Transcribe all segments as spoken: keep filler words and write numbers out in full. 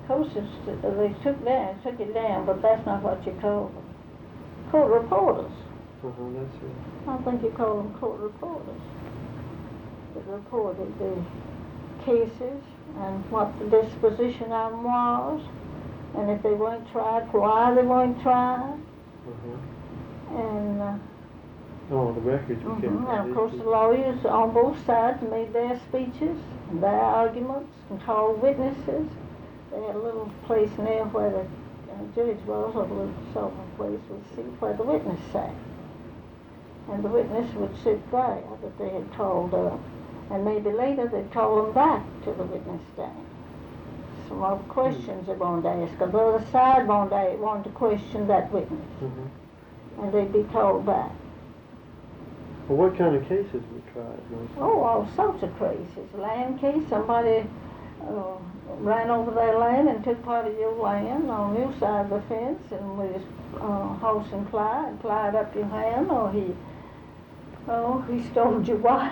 course, it's, uh, they took down, took it down, but that's not what you call them. Court reporters. Uh-huh, that's it. I think you call them court reporters. That reported the cases and what the disposition of them was, and if they weren't tried, why they weren't tried, Uh-huh. and uh, Oh, the records were kept. mm-hmm. And of course the lawyers on both sides made their speeches and their arguments and called witnesses. They had a little place near where the uh, judge was, or a little sort of place with a seat where the witness sat. And the witness would sit there that they had called up. And maybe later they'd call them back to the witness stand. Some other questions they wanted to ask, or the other side wanted, wanted to question that witness. Mm-hmm. And they'd be called back. Well, what kind of cases were tried? Mostly? Oh, all sorts of cases. Land case, somebody uh, ran over their land and took part of your land on your side of the fence, and with his uh, horse and ply, and plied up your hand, or he, oh, he stole your wife.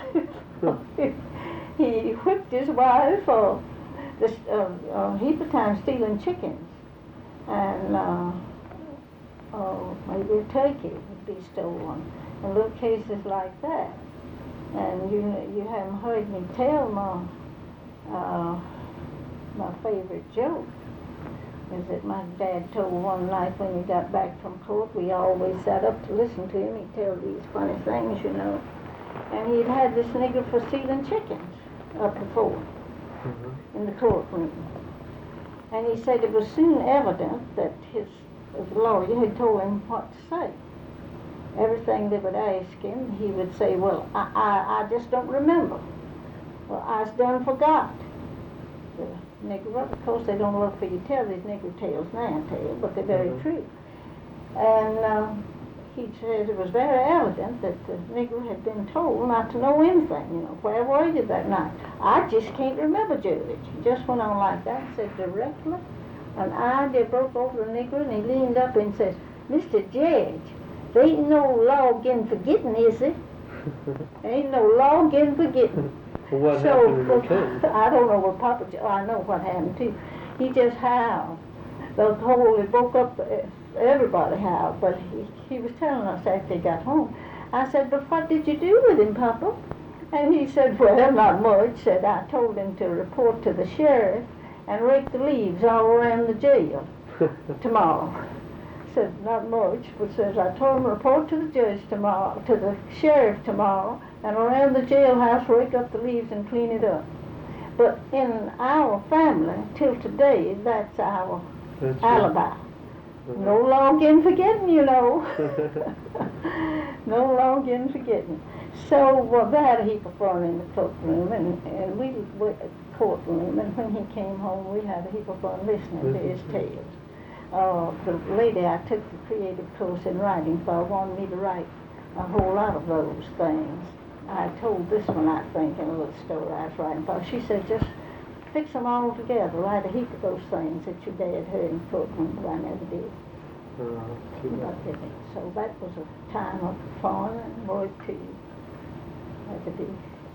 He whipped his wife, or this, uh, a heap of times stealing chickens, and uh, oh, maybe a turkey would be stolen, and little cases like that. And you you haven't heard me tell my uh, my favorite joke is that my dad told one night when he got back from court. We always sat up to listen to him. He'd tell these funny things, you know. And he'd had this nigger for stealing chickens up before mm-hmm. in the courtroom. And he said it was soon evident that his, his lawyer had told him what to say. Everything they would ask him, he would say, well, I, I, I just don't remember. Well, I done forgot. The nigger, of course, they don't look for you tell these nigger tales now, tale, but they're very mm-hmm. true. And uh, he said it was very evident that the nigger had been told not to know anything, you know. Where were you that night? I just can't remember, Judge. He just went on like that and said directly, an idea broke over the nigger, and he leaned up and says, Mister Judge, there ain't no law against forgetting, is there? There ain't no law against forgetting. Well, what so, happened in the case? I don't know what Papa, oh, I know what happened too. He just howled. The whole, it broke up, everybody howled, but he, he was telling us after he got home. I said, but what did you do with him, Papa? And he said, well, not much. Said, I told him to report to the sheriff and rake the leaves all around the jail tomorrow. Said, not much, but says, I told him to report to the judge tomorrow, to the sheriff tomorrow, and around the jailhouse rake up the leaves and clean it up. But in our family, till today, that's our that's alibi. Right. No law against forgetting, you know. No law against forgetting. So, well, they had a heap of fun in the courtroom, and, and we, we courtroom, and when he came home, we had a heap of fun listening to his tales. Uh, the lady I took the creative course in writing for wanted me to write a whole lot of those things. I told this one, I think, in a little story I was writing for. She said, just fix them all together, write a heap of those things that your dad heard in the courtroom, but I never did. Uh, so that was a time of fun and work too. Had to be.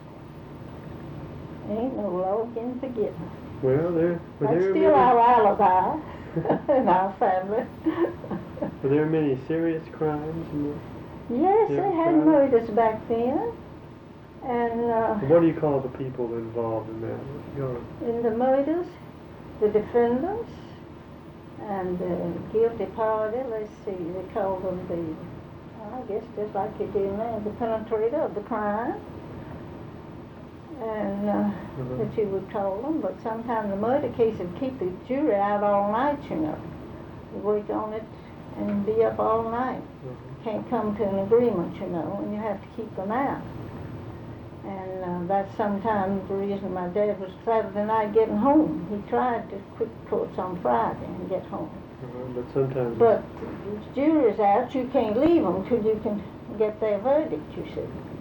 Ain't no law against forgetting. Well, there. That's there still our alibi in our family. Were there many serious crimes? In the yes, they had crimes? Murders back then. And uh, what do you call the people involved in that? In the murders, the defendants and the guilty party. Let's see, they call them the, I guess just like you do now, the penetrator of the crime, and uh, mm-hmm. that you would call them. But sometimes the murder case would keep the jury out all night, you know. You work on it and be up all night. Mm-hmm. Can't come to an agreement, you know, and you have to keep them out. And uh, that's sometimes the reason my dad was Saturday night getting home. He tried to quit courts on Friday and get home. Uh-huh, but sometimes... But the jury's out, you can't leave them till you can get their verdict, you see.